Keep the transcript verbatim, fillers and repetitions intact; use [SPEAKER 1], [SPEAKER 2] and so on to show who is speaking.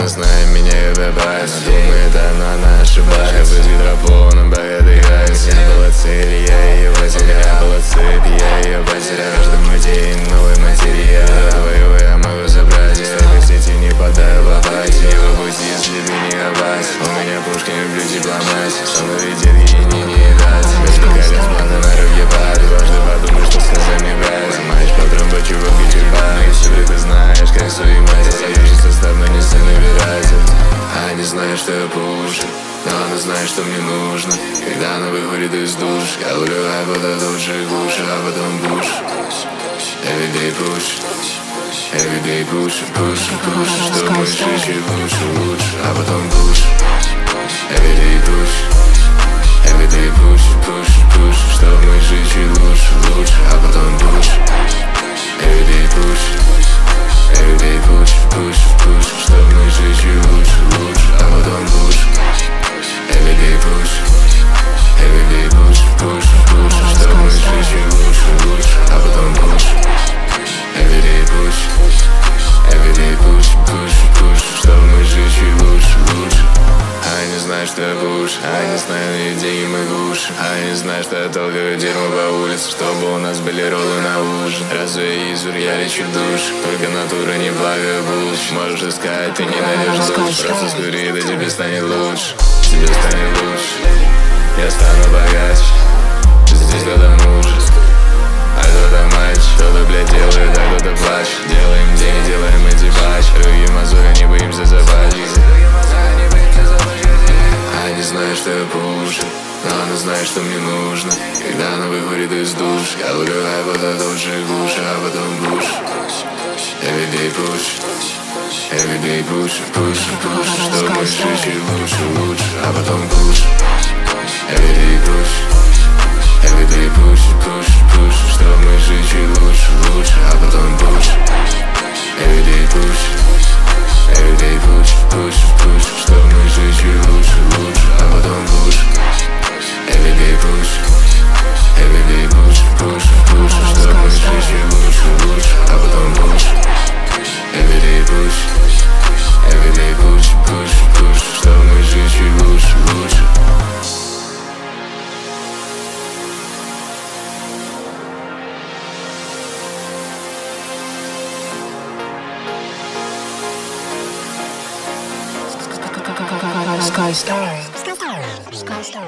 [SPEAKER 1] Она знает меня и выбрать. Она думает, она, она ошибается. Быть гидропоном, богатый гайс. Не было цели, я ее потерял. Была цепь, я ее потерял. Каждый мой день новый материал. Твою я могу забрать. Я в сети не подаю в апатию. Не по пути, если ты не опасен. У меня пушка, не люблю дипломатию. Со мной ведет ей не не дать. Без колец, плата на руке пад. Дважды подумай, что сказать мне брать. Маешь патрон, по чувак и тюрьма. Если ты знаешь, как свою мать. Союзный состав, но не сын набиратель. А не знаю, что я пушу, но она знает, что мне нужно. Когда она выходит из душ, я уливаю воду тут же глуше, а потом буш. Everyday push, everyday push, push, push. Что мы чуть лучше, лучше, а потом буш. Everyday push, everyday push, push, push. Что мы чуть лучше, лучше, а потом буш. Everyday push, everyday push, push, push. Что мы чуть лучше, лучше, а потом буш. Everyday push, everyday push, push, push. Что мы чуть лучше, лучше, а потом буш. Everyday push, everyday push, push, push. Что мы чуть лучше, лучше. А я не знаю, что я буш, а я не знаю, на деньги мы гуш. А я не знаю, что я толкаю дерьмо по улице, чтобы у нас были роллы на ужин. Разве я изур, я лечу душ. Только натура не благо булч. Можешь искать, ты не найдешь душ. Просто скури, да тебе станет лучше. Тебе станет лучше. Я стану богаче. Здесь кто-то муж, а кто-то мать. Кто-то, блядь, делает, а кто-то плачет. Делаем день, делаем эти патчи. Руки мозга, не боимся запачкать. А я не знаю, что я пушу, но она знает, что мне нужно. Когда она выходит из душ, я уливаю воду тут же глуше, а потом буш. Everyday push, everyday push, push, push. Что мы чуть лучше, лучше, а потом буш. Everyday push, everyday push, push, push. Что мы чуть лучше, лучше, а потом буш. Everyday push, everyday push, push, push. Что мы чуть лучше, лучше, а потом буш. Everyday push, everyday push, push, push. Что мы чуть лучше, лучше, а потом буш. Everyday push, everyday push, push, push. Что мы чуть лучше, лучше.
[SPEAKER 2] Sky Star. Sky Star. Sky Star.